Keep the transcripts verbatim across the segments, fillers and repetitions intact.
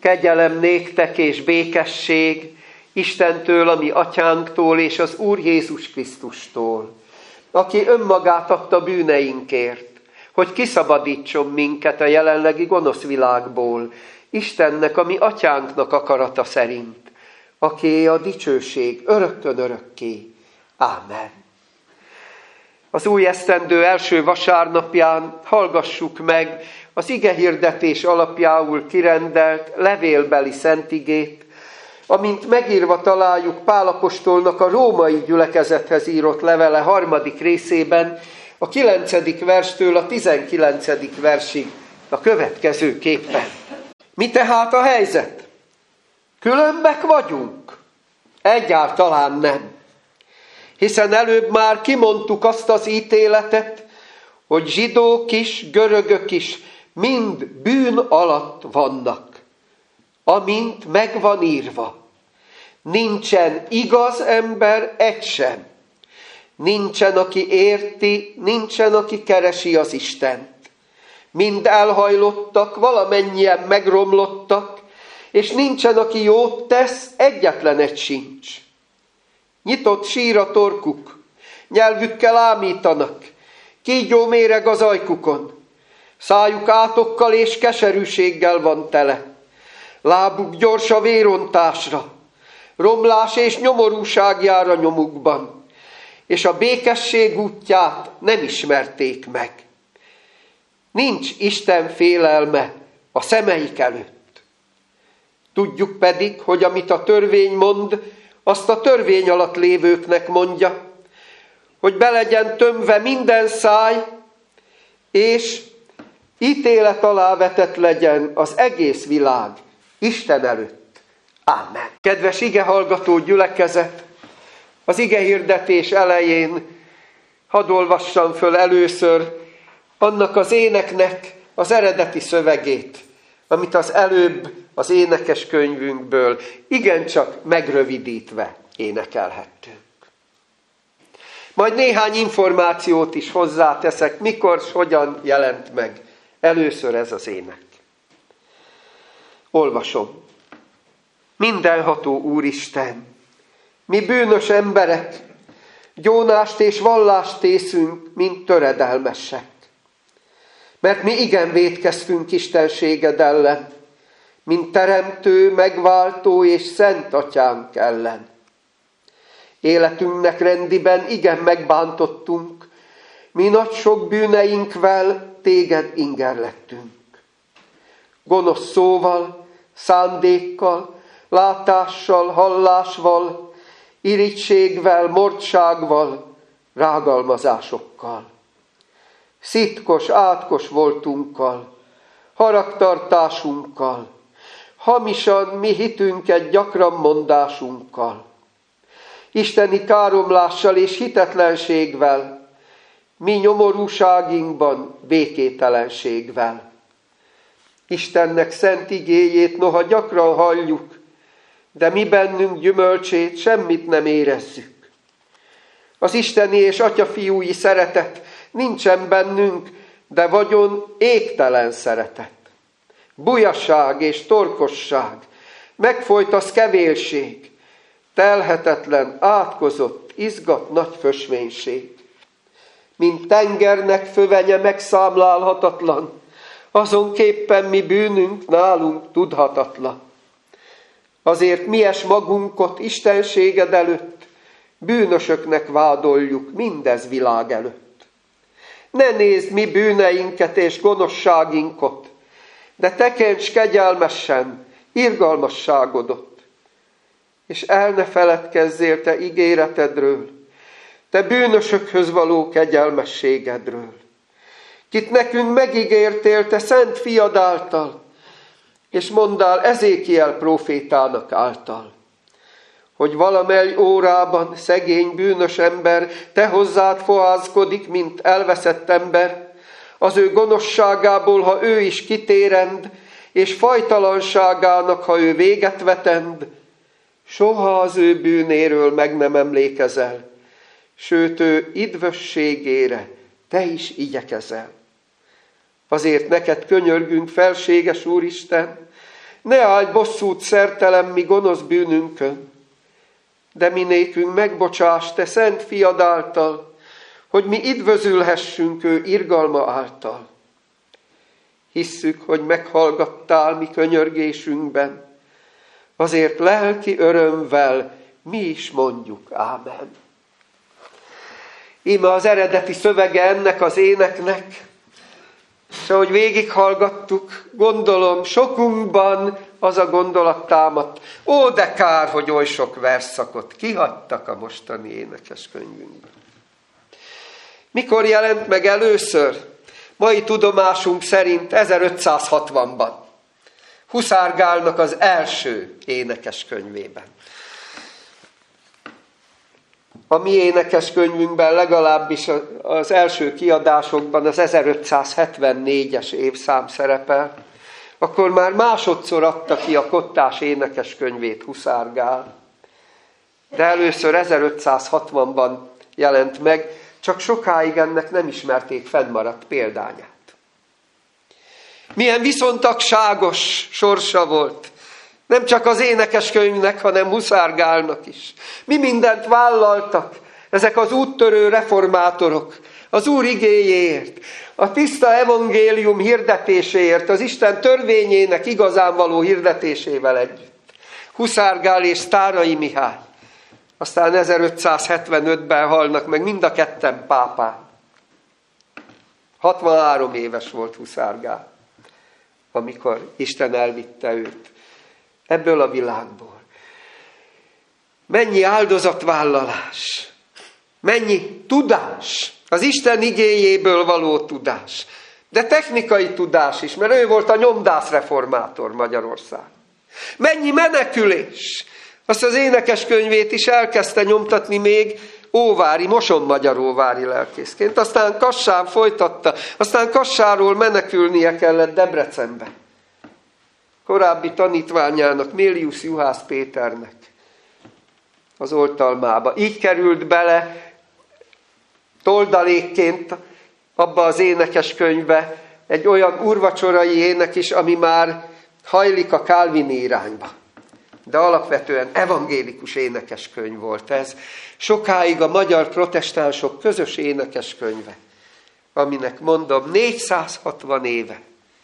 Kegyelem néktek és békesség Istentől, a mi atyánktól és az Úr Jézus Krisztustól, aki önmagát adta bűneinkért, hogy kiszabadítson minket a jelenlegi gonosz világból, Istennek, a mi atyánknak akarata szerint, akié a dicsőség örökkön örökké. Ámen. Az új esztendő első vasárnapján hallgassuk meg az igehirdetés alapjául kirendelt levélbeli szentigét, amint megírva találjuk Pál apostolnak a római gyülekezethez írott levele harmadik részében, a kilencedik verstől a tizenkilencedik versig a következőképpen. Mi tehát a helyzet? Különbek vagyunk? Egyáltalán nem. Hiszen előbb már kimondtuk azt az ítéletet, hogy zsidók is, görögök is mind bűn alatt vannak, amint meg van írva. Nincsen igaz ember egy sem. Nincsen, aki érti, nincsen, aki keresi az Istent. Mind elhajlottak, valamennyien megromlottak, és nincsen, aki jót tesz, egyetlen egy sincs. Nyitott sír a torkuk, nyelvükkel ámítanak, kígyó méreg az ajkukon, szájuk átokkal és keserűséggel van tele, lábuk gyors a vérontásra, romlás és nyomorúság jár a nyomukban, és a békesség útját nem ismerték meg. Nincs Isten félelme a szemeik előtt. Tudjuk pedig, hogy amit a törvény mond, azt a törvény alatt lévőknek mondja, hogy be legyen tömve minden száj, és ítélet alá vetett legyen az egész világ Isten előtt. Ámen. Kedves igehallgató gyülekezet, az igehirdetés elején hadd olvassam föl először annak az éneknek az eredeti szövegét, amit az előbb az énekes könyvünkből igencsak megrövidítve énekelhettünk. Majd néhány információt is hozzáteszek, mikor s hogyan jelent meg először ez az ének. Olvasom. Mindenható Úristen, mi bűnös emberek, gyónást és vallást tészünk, mint töredelmesek. Mert mi igen vétkeztünk Istenséged ellen, mint teremtő, megváltó és szent atyánk ellen. Életünknek rendiben igen megbántottunk, mi nagy sok bűneinkvel téged ingerlettünk. Gonosz szóval, szándékkal, látással, hallásval, irigységvel, mordságval, rágalmazásokkal. Szitkos, átkos voltunkkal, haragtartásunkkal, hamisan mi hitünket gyakran mondásunkkal, isteni káromlással és hitetlenségvel, mi nyomorúságinkban békételenségvel. Istennek szent igéjét noha gyakran halljuk, de mi bennünk gyümölcsét semmit nem érezzük. Az isteni és atyafiúi szeretet nincsen bennünk, de vagyon égtelen szeretet. Bujasság és torkosság, megfojtasz kevélség, telhetetlen, átkozott, izgat nagy fösvénység. Mint tengernek fövenye megszámlálhatatlan, azonképpen mi bűnünk nálunk tudhatatlan. Azért mies magunkot Istenséged előtt, bűnösöknek vádoljuk mindez világ előtt. Ne nézd mi bűneinket és gonoszságinkat, de tekints kegyelmesen irgalmasságodot, és el ne feledkezzél te ígéretedről, te bűnösökhöz való kegyelmességedről, kit nekünk megígértél te szent fiad által, és mondál Ezékiel prófétának által, hogy valamely órában szegény bűnös ember te hozzád fohászkodik, mint elveszett ember, az ő gonoszságából, ha ő is kitérend, és fajtalanságának, ha ő véget vetend, soha az ő bűnéről meg nem emlékezel, sőt ő idvösségére te is igyekezel. Azért neked könyörgünk, felséges Úristen, Ne állj bosszút szertelem mi gonosz bűnünkön, de mi nékünk megbocsáss te szent fiad által, hogy mi üdvözülhessünk ő irgalma által. Hisszük, hogy meghallgattál mi könyörgésünkben, azért lelki örömvel mi is mondjuk ámen. Íme az eredeti szövege ennek az éneknek, és ahogy végighallgattuk, gondolom sokunkban az a gondolat támadt, ó, de kár, hogy oly sok versszakot kihagytak a mostani énekeskönyvünkben. Mikor jelent meg először? Mai tudomásunk szerint ezerötszázhatvanban. Huszár Gálnak az első énekeskönyvében. A mi énekeskönyvünkben legalábbis az első kiadásokban az ezerötszázhetvennégyes évszám szerepel, akkor már másodszor adta ki a Kottás énekeskönyvét Huszár Gál. De először ezerötszázhatvanban jelent meg, csak sokáig ennek nem ismerték fennmaradt példányát. Milyen viszontagságos sorsa volt, nem csak az énekeskönyvnek, hanem Huszár Gálnak is. Mi mindent vállaltak ezek az úttörő reformátorok az Úr igéjéért, a tiszta evangélium hirdetéséért, az Isten törvényének igazán való hirdetésével együtt. Huszár Gál és Sztáray Mihály. Aztán ezerötszázhetvenötben halnak meg mind a ketten pápán. hatvanhárom éves volt Huszár Gál, amikor Isten elvitte őt ebből a világból. Mennyi áldozatvállalás, mennyi tudás, az Isten igéjéből való tudás, de technikai tudás is, mert ő volt a nyomdászreformátor Magyarországon. Mennyi menekülés, azt az énekeskönyvét is elkezdte nyomtatni még óvári, mosonmagyaróvári lelkészként. Aztán Kassán folytatta, aztán Kassáról menekülnie kellett Debrecenbe. Korábbi tanítványának, Mélius Juhász Péternek az oltalmába. Így került bele toldalékként abba az énekeskönyvbe egy olyan úrvacsorai ének is, ami már hajlik a kálvini irányba. De alapvetően evangélikus énekeskönyv volt ez. Sokáig a magyar protestánsok közös énekeskönyve, aminek mondom négyszázhatvan éve,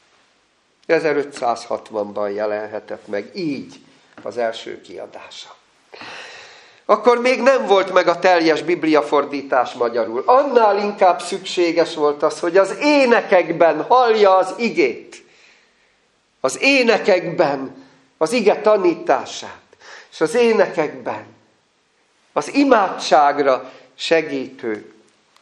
ezerötszázhatvanban jelenhetett meg így az első kiadása. Akkor még nem volt meg a teljes bibliafordítás magyarul. Annál inkább szükséges volt az, hogy az énekekben hallja az igét. Az énekekben az ige tanítását, és az énekekben az imádságra segítő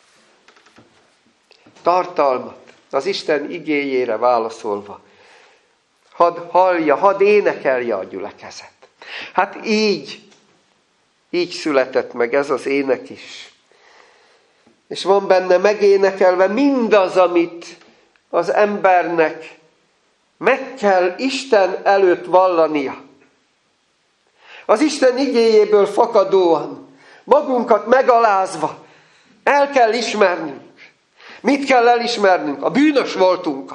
tartalmat, az Isten igéjére válaszolva. Hadd hallja, hadd énekelje a gyülekezet. Hát így, így született meg ez az ének is. És van benne megénekelve mindaz, amit az embernek meg kell Isten előtt vallania. Az Isten igéjéből fakadóan, magunkat megalázva el kell ismernünk. Mit kell elismernünk? A bűnös voltunkat.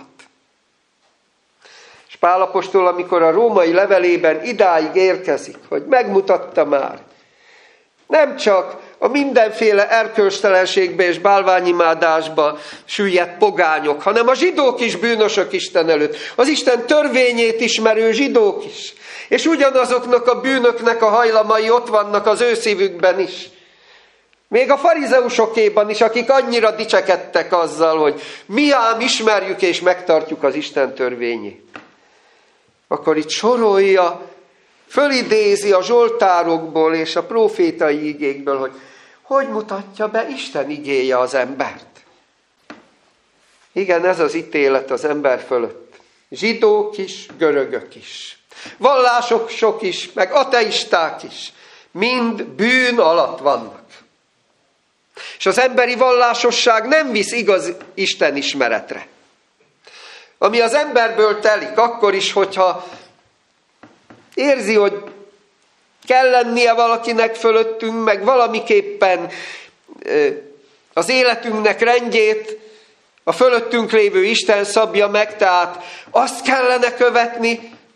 És Pál apostol, amikor a római levelében idáig érkezik, hogy megmutatta már, nem csak a mindenféle erkölcstelenségbe és bálványimádásba süllyedt pogányok, hanem a zsidók is bűnösök Isten előtt. Az Isten törvényét ismerő zsidók is. És ugyanazoknak a bűnöknek a hajlamai ott vannak az ő szívükben is. Még a farizeusokéban is, akik annyira dicsekedtek azzal, hogy mi ám ismerjük és megtartjuk az Isten törvényét. Akkor itt sorolja, fölidézi a zsoltárokból és a prófétai igékből, hogy hogy mutatja be Isten igéje az embert. Igen, ez az ítélet az ember fölött. Zsidók is, görögök is. Vallások sok is, meg ateisták is. Mind bűn alatt vannak. És az emberi vallásosság nem visz igaz Isten ismeretre. Ami az emberből telik, akkor is, hogyha érzi, hogy kell lennie valakinek fölöttünk, meg valamiképpen az életünknek rendjét a fölöttünk lévő Isten szabja meg, tehát azt kellene követni,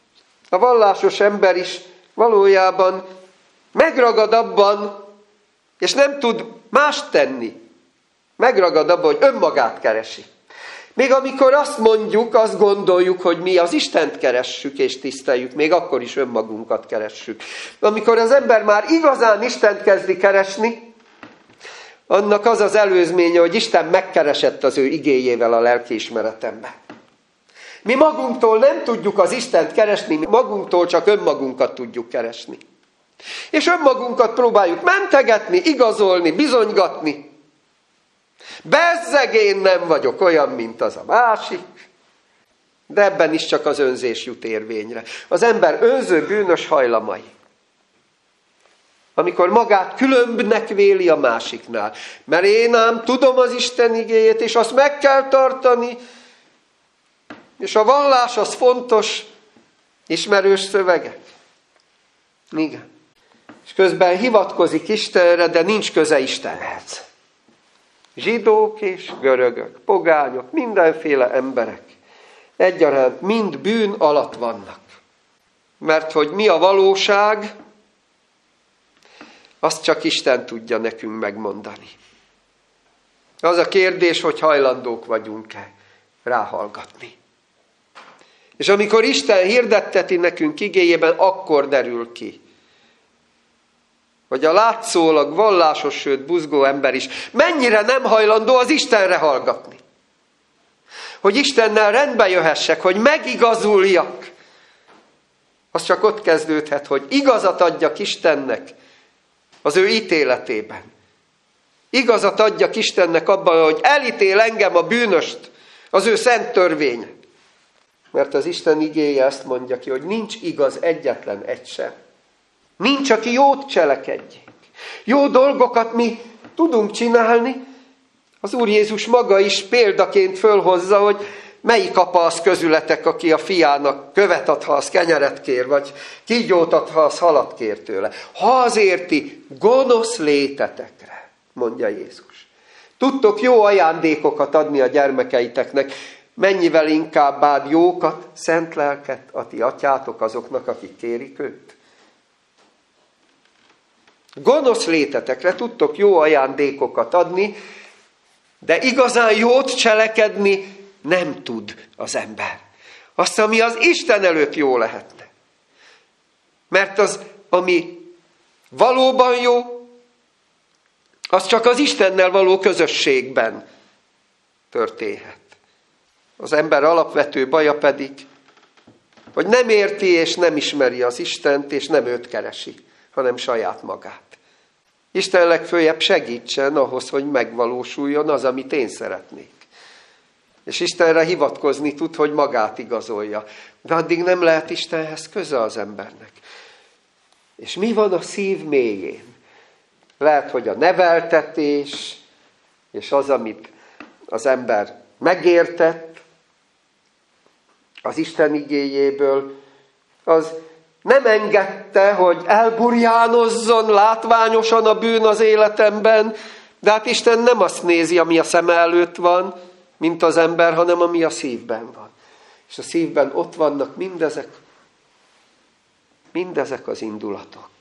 A vallásos ember is valójában megragad abban, és nem tud mást tenni. Megragad abban, hogy önmagát keresi. Még amikor azt mondjuk, azt gondoljuk, hogy mi az Istent keressük és tiszteljük, még akkor is önmagunkat keressük. Amikor az ember már igazán Istent kezdi keresni, annak az az előzménye, hogy Isten megkeresett az ő igéjével a lelkiismeretemben. Mi magunktól nem tudjuk az Istent keresni, mi magunktól csak önmagunkat tudjuk keresni. És önmagunkat próbáljuk mentegetni, igazolni, bizonygatni. Bezzeg, én nem vagyok olyan, mint az a másik. De ebben is csak az önzés jut érvényre. Az ember önző, bűnös hajlamai. Amikor magát különbnek véli a másiknál. Mert én ám tudom az Isten igéjét, és azt meg kell tartani. És a vallás az fontos, ismerős szövegek. Igen. És közben hivatkozik Istenre, de nincs köze Istenhez. Zsidók és görögök, pogányok, mindenféle emberek egyaránt mind bűn alatt vannak. Mert hogy mi a valóság, azt csak Isten tudja nekünk megmondani. Az a kérdés, hogy hajlandók vagyunk-e ráhallgatni. És amikor Isten hirdetteti nekünk igéjében, akkor derül ki, hogy a látszólag vallásos, sőt buzgó ember is mennyire nem hajlandó az Istenre hallgatni. Hogy Istennel rendbe jöhessek, hogy megigazuljak. Az csak ott kezdődhet, hogy igazat adjak Istennek az ő ítéletében. Igazat adjak Istennek abban, hogy elítél engem a bűnöst, az ő szent törvény. Mert az Isten igéje ezt mondja ki, hogy nincs igaz egyetlen egy sem. Nincs, aki jót cselekedjék. Jó dolgokat mi tudunk csinálni. Az Úr Jézus maga is példaként fölhozza, hogy melyik apa az közületek, aki a fiának követ ad, ha az kenyeret kér, vagy kígyót ad, ha az halat kér tőle. Ha azért ti gonosz létetekre, mondja Jézus. Tudtok jó ajándékokat adni a gyermekeiteknek, mennyivel inkább bád jókat, szent lelket a ti atyátok azoknak, akik kérik őt. Gonosz létetekre tudtok jó ajándékokat adni, de igazán jót cselekedni nem tud az ember. Azt, ami az Isten előtt jó lehetne. Mert az, ami valóban jó, az csak az Istennel való közösségben történhet. Az ember alapvető baja pedig, hogy nem érti és nem ismeri az Istent, és nem őt keresi, hanem saját magát. Isten legföljebb segítsen ahhoz, hogy megvalósuljon az, amit én szeretnék. És Istenre hivatkozni tud, hogy magát igazolja. De addig nem lehet Istenhez köze az embernek. És mi van a szív mélyén? Lehet, hogy a neveltetés, és az, amit az ember megértett az Isten igéjéből, az nem engedte, hogy elburjánozzon látványosan a bűn az életemben, de hát Isten nem azt nézi, ami a szeme előtt van, mint az ember, hanem ami a szívben van. És a szívben ott vannak mindezek, mindezek az indulatok.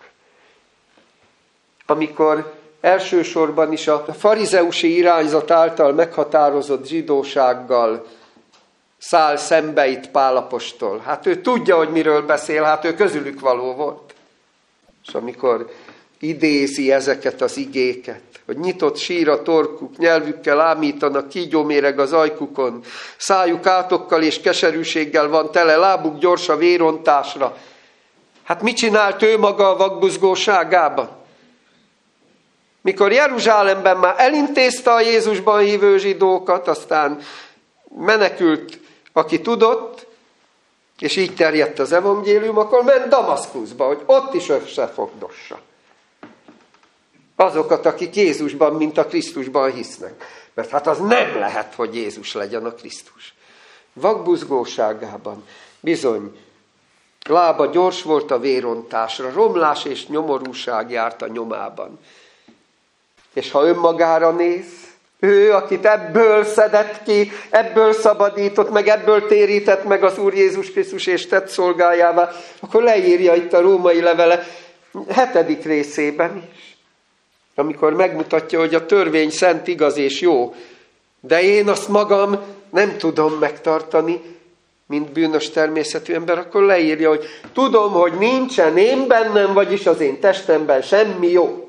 Amikor elsősorban is a farizeusi irányzat által meghatározott zsidósággal száll szembe itt Pál apostol. Hát ő tudja, hogy miről beszél, hát ő közülük való volt. És amikor idézi ezeket az igéket, hogy nyitott sír a torkuk, nyelvükkel ámítanak, kígyóméreg az ajkukon, szájuk átokkal és keserűséggel van tele, lábuk gyors a vérontásra. Hát mit csinált ő maga a vakbuzgóságában? Mikor Jeruzsálemben már elintézte a Jézusban hívő zsidókat, aztán menekült, aki tudott, és így terjedt az evangélium, akkor ment Damaszkuszba, hogy ott is összefogdossa azokat, akik Jézusban, mint a Krisztusban hisznek. Mert hát az nem lehet, hogy Jézus legyen a Krisztus. Vakbuzgóságában bizony lába gyors volt a vérontásra, romlás és nyomorúság járt a nyomában. És ha önmagára néz, Ő, akit ebből szedett ki, ebből szabadított meg, ebből térített meg az Úr Jézus Krisztus és tett szolgájává, akkor leírja itt a római levele hetedik részében is. Amikor megmutatja, hogy a törvény szent, igaz és jó, de én azt magam nem tudom megtartani, mint bűnös természetű ember, akkor leírja, hogy tudom, hogy nincsen én bennem, vagyis az én testemben semmi jó.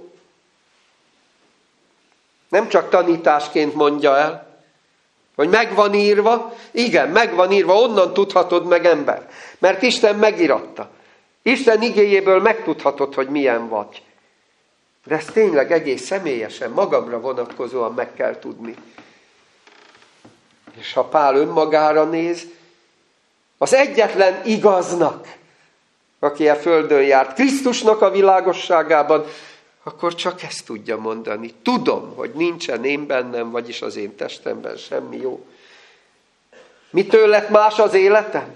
Nem csak tanításként mondja el, hogy meg van írva, igen, meg van írva, onnan tudhatod meg, ember. Mert Isten megíratta. Isten igéjéből megtudhatod, hogy milyen vagy. De ezt tényleg egész személyesen, magamra vonatkozóan meg kell tudni. És ha Pál önmagára néz, az egyetlen igaznak, aki a földön járt, Krisztusnak a világosságában, akkor csak ezt tudja mondani. Tudom, hogy nincsen én bennem, vagyis az én testemben semmi jó. Mitől lett más az életem?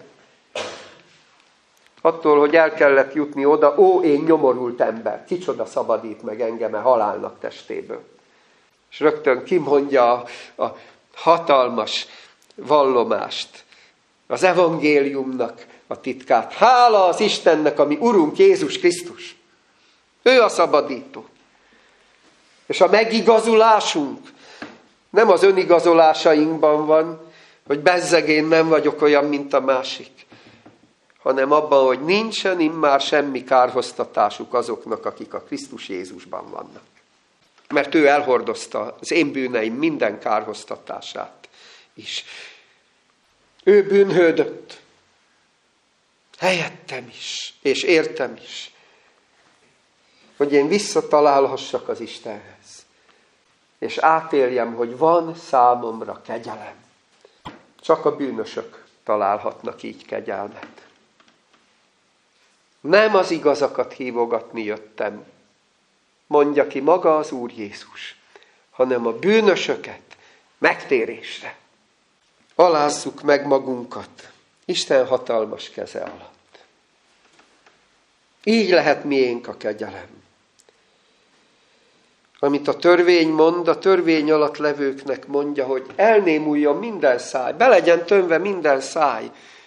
Attól, hogy el kellett jutni oda, ó, én nyomorult ember, kicsoda szabadít meg engem a halálnak testéből. És rögtön kimondja a, a hatalmas vallomást, az evangéliumnak a titkát. Hála az Istennek, ami Urunk Jézus Krisztus. Ő a szabadító. És a megigazulásunk nem az önigazolásainkban van, hogy bezzeg én nem vagyok olyan, mint a másik, hanem abban, hogy nincsen immár semmi kárhoztatásuk azoknak, akik a Krisztus Jézusban vannak. Mert ő elhordozta az én bűneim minden kárhoztatását is. Ő bűnhődött. Helyettem is, és értem is. Hogy én visszatalálhassak az Istenhez. És átéljem, hogy van számomra kegyelem. Csak a bűnösök találhatnak így kegyelmet. Nem az igazakat hívogatni jöttem, mondja ki maga az Úr Jézus, hanem a bűnösöket megtérésre. Alázzuk meg magunkat Isten hatalmas keze alatt. Így lehet miénk a kegyelem. Amit a törvény mond, a törvény alatt levőknek mondja, hogy elnémuljon minden száj, be legyen tömve minden száj.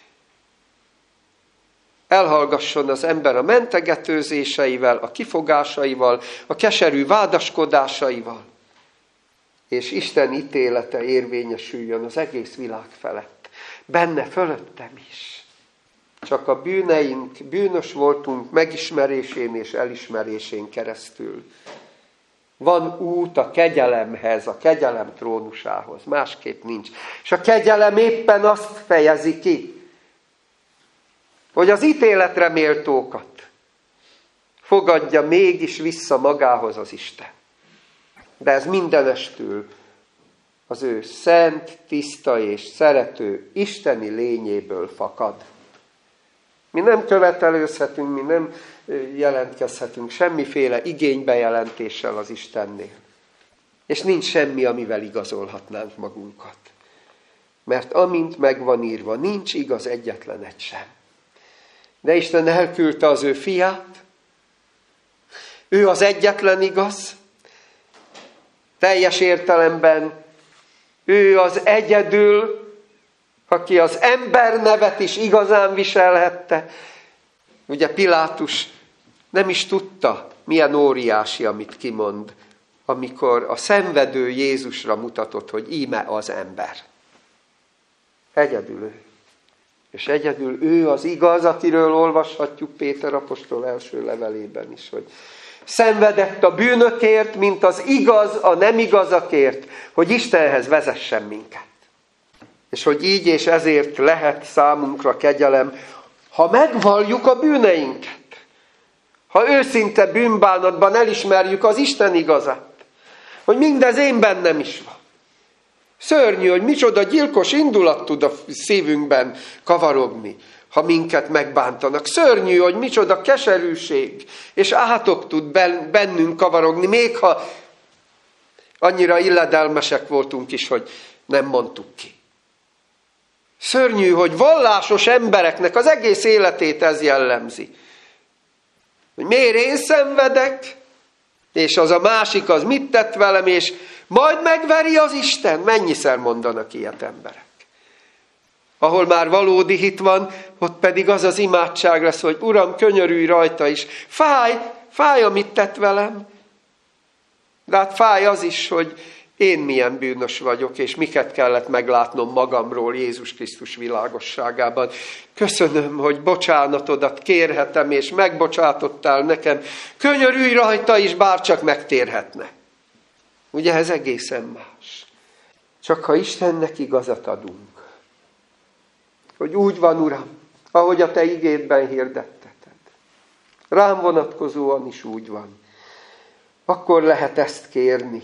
Elhallgasson az ember a mentegetőzéseivel, a kifogásaival, a keserű vádaskodásaival, és Isten ítélete érvényesüljön az egész világ felett. Benne fölöttem is. Csak a bűneink, bűnös voltunk megismerésén és elismerésén keresztül. Van út a kegyelemhez, a kegyelem trónusához, másképp nincs. És a kegyelem éppen azt fejezi ki, hogy az ítéletre méltókat fogadja mégis vissza magához az Isten. De ez mindenestül az ő szent, tiszta és szerető isteni lényéből fakad. Mi nem követelőzhetünk, mi nem jelentkezhetünk semmiféle igénybejelentéssel az Istennél. És nincs semmi, amivel igazolhatnánk magunkat. Mert amint meg van írva, nincs igaz egyetlen egy sem. De Isten elküldte az ő fiát, ő az egyetlen igaz, teljes értelemben ő az egyedül, aki az ember nevet is igazán viselhette. Ugye Pilátus nem is tudta, milyen óriási, amit kimond, amikor a szenvedő Jézusra mutatott, hogy íme az ember. Egyedül ő. És egyedül ő az igaz, akiről olvashatjuk Péter apostol első levelében is, hogy szenvedett a bűnökért, mint az igaz a nem igazakért, hogy Istenhez vezessen minket. És hogy így és ezért lehet számunkra kegyelem, ha megvalljuk a bűneinket. Ha őszinte bűnbánatban elismerjük az Isten igazát. Hogy mindez én bennem is van. Szörnyű, hogy micsoda gyilkos indulat tud a szívünkben kavarogni, ha minket megbántanak. Szörnyű, hogy micsoda keserűség és átok tud bennünk kavarogni, még ha annyira illedelmesek voltunk is, hogy nem mondtuk ki. Szörnyű, hogy vallásos embereknek az egész életét ez jellemzi. Hogy miért én szenvedek, és az a másik az mit tett velem, és Majd megveri az Isten. Mennyiszer mondanak ilyet emberek? Ahol már valódi hit van, ott pedig az az imádság lesz, hogy Uram, könyörülj rajta is. Fáj, fáj, amit tett velem. De hát fáj az is, hogy én milyen bűnös vagyok, és miket kellett meglátnom magamról Jézus Krisztus világosságában. Köszönöm, hogy bocsánatodat kérhetem, és megbocsátottál nekem. Könyörülj rajta is, bárcsak megtérhetne. Ugye ez egészen más. Csak ha Istennek igazat adunk, hogy úgy van, Uram, ahogy a Te igédben hirdetteted. Rám vonatkozóan is úgy van. Akkor lehet ezt kérni.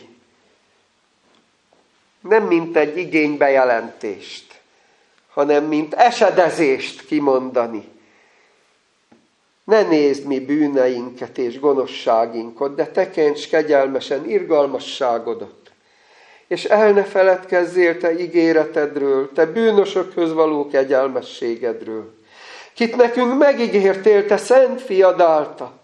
Nem mint egy igénybejelentést, hanem mint esedezést kimondani. Ne nézd mi bűneinket és gonoszságinkat, de tekints kegyelmesen irgalmasságodat. És el ne feledkezzél te ígéretedről, te bűnösökhöz való kegyelmességedről, kit nekünk megígértél te szent fiad által.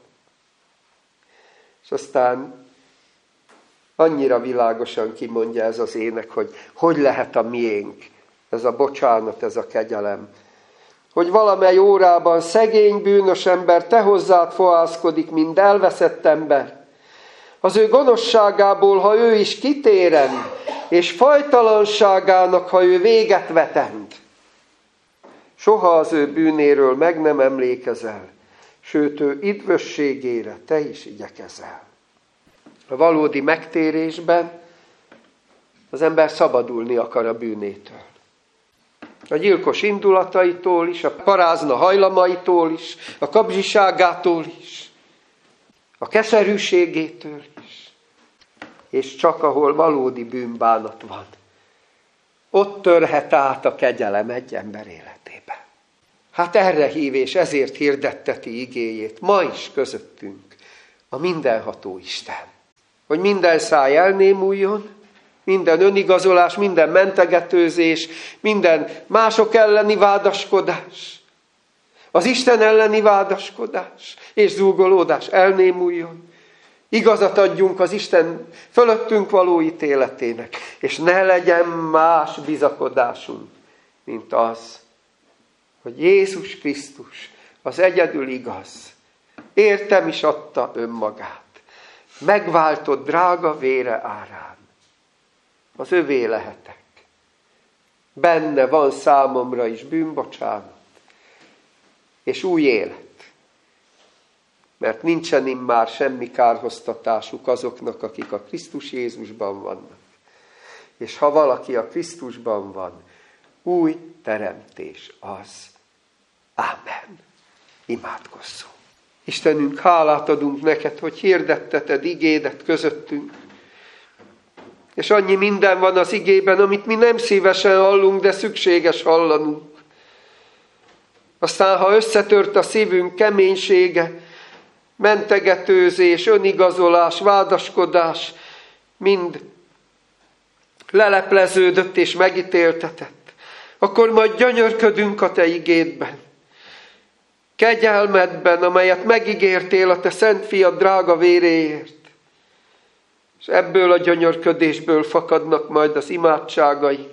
És aztán annyira világosan kimondja ez az ének, hogy hogy lehet a miénk, ez a bocsánat, ez a kegyelem. Hogy valamely órában szegény, bűnös ember te hozzád fohászkodik, mint elveszett ember. Az ő gonoszságából, ha ő is kitérend, és fajtalanságának, ha ő véget vetend. Soha az ő bűnéről meg nem emlékezel, sőt ő üdvösségére te is igyekezel. A valódi megtérésben az ember szabadulni akar a bűnétől. A gyilkos indulataitól is, a parázna hajlamaitól is, a kapzsiságától is, a keserűségétől is. És csak ahol valódi bűnbánat van, ott törhet át a kegyelem egy ember életébe. Hát erre hív, és ezért hirdetteti igéjét ma is közöttünk a mindenható Isten. Hogy minden száj elnémuljon, minden önigazolás, minden mentegetőzés, minden mások elleni vádaskodás, az Isten elleni vádaskodás és zúgolódás elnémuljon. Igazat adjunk az Isten fölöttünk való ítéletének, és ne legyen más bizakodásunk, mint az, hogy Jézus Krisztus az egyedül igaz, értem is adta önmagát, megváltott drága vére árán. Az övé lehetek. Benne van számomra is bűnbocsánat, és új élet. Mert nincsen immár semmi kárhoztatásuk azoknak, akik a Krisztus Jézusban vannak. És ha valaki a Krisztusban van, új teremtés az. Ámen. Imádkozzunk. Istenünk, hálát adunk neked, hogy hirdetteted igédet közöttünk. És annyi minden van az igében, amit mi nem szívesen hallunk, de szükséges hallanunk. Aztán, ha összetört a szívünk keménysége, mentegetőzés, önigazolás, vádaskodás, mind lelepleződött és megítéltetett, akkor majd gyönyörködünk a te igédben. Kegyelmedben, amelyet megígértél a te szent fiad drága véréért. És ebből a gyönyörködésből fakadnak majd az imádságaink.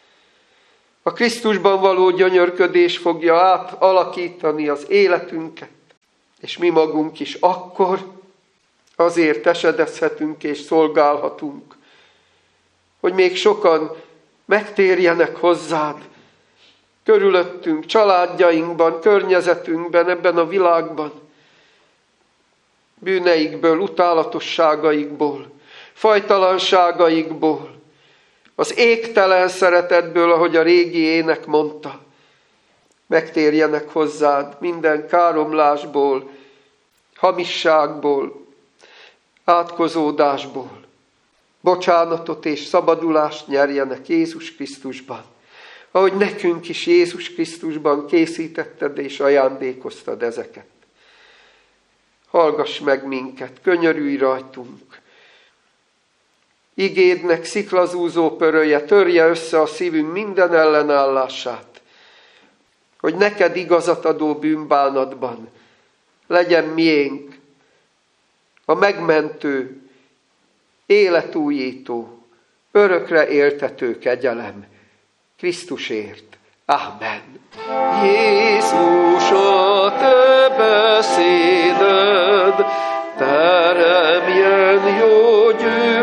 A Krisztusban való gyönyörködés fogja átalakítani az életünket, és mi magunk is akkor azért esedezhetünk és szolgálhatunk, hogy még sokan megtérjenek hozzád, körülöttünk, családjainkban, környezetünkben, ebben a világban, bűneikből, utálatosságaikból, fajtalanságaikból, az égtelen szeretetből, ahogy a régi ének mondta, megtérjenek hozzád minden káromlásból, hamisságból, átkozódásból, bocsánatot és szabadulást nyerjenek Jézus Krisztusban, ahogy nekünk is Jézus Krisztusban készítetted és ajándékoztad ezeket. Hallgass meg minket, könyörülj rajtunk. Igédnek sziklazúzó pörölje törje össze a szívünk minden ellenállását, hogy neked igazat adó bűnbánatban legyen miénk a megmentő, életújító, örökre éltető kegyelem Krisztusért. Amen. Jézus, a te beszéded teremjen jó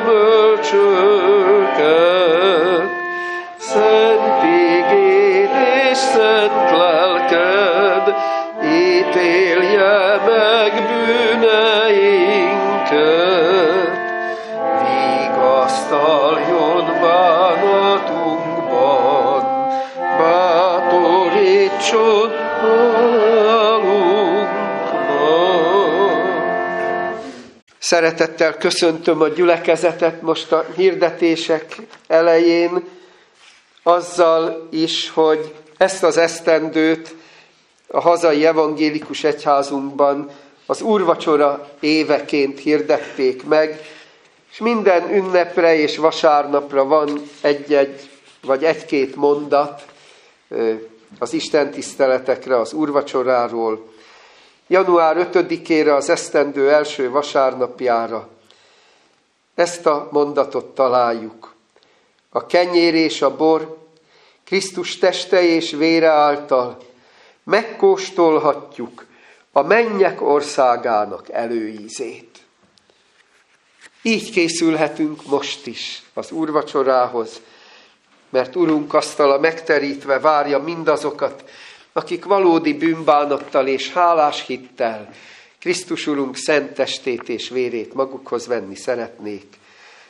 gyümölcsöket, szent igéd és szent lelked ítélje meg bűneinket, vigasztaljon bánatunkban, bátorítson halálunkban. Szeretettel köszöntöm a gyülekezetet most a hirdetések elején, azzal is, hogy ezt az esztendőt a hazai evangélikus egyházunkban az úrvacsora éveként hirdették meg, és minden ünnepre és vasárnapra van egy-egy vagy egy-két mondat az istentiszteletekre, az úrvacsoráról. január ötödikére, az esztendő első vasárnapjára ezt a mondatot találjuk. A kenyér és a bor Krisztus teste és vére által megkóstolhatjuk a mennyek országának előízét. Így készülhetünk most is az úrvacsorához, mert Urunk asztala megterítve várja mindazokat, akik valódi bűnbánattal és hálás hittel Krisztus Urunk szent testét és vérét magukhoz venni szeretnék.